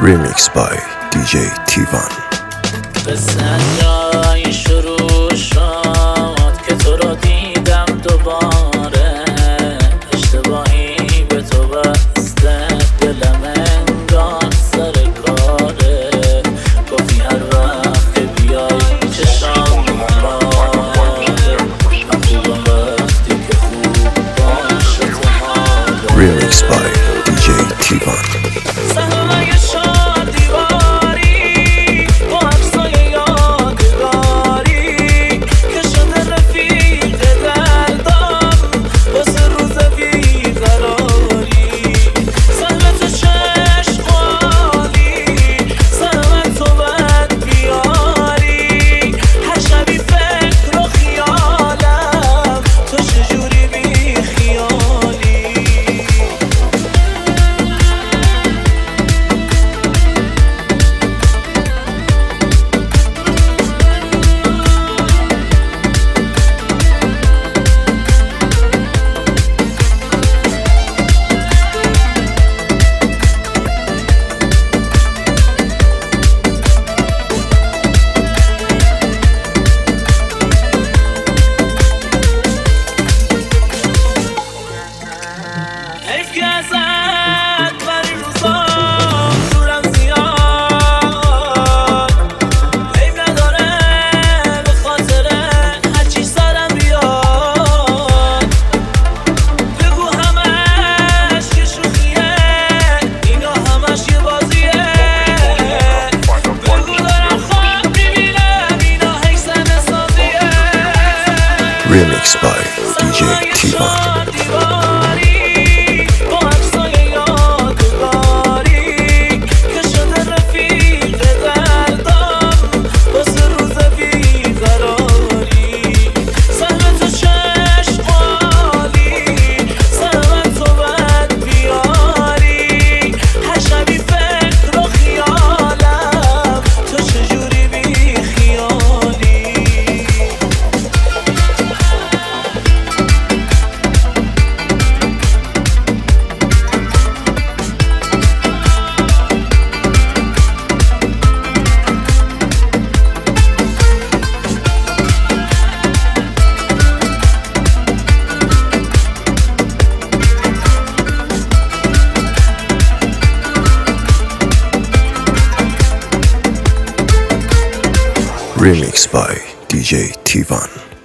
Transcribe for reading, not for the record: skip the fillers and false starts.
Remix by DJ T1. قصه جایی شروع شد که تو رو دیدم دوباره، اشتباهی به تو بسته دلم انگار سر کاره، گفتی هر وقت که بیای چشام میباره، من خوبم وقتی که خوب باشه تو حاله. Remix by DJ T1. Remix by DJ T1. Remix by DJ T1.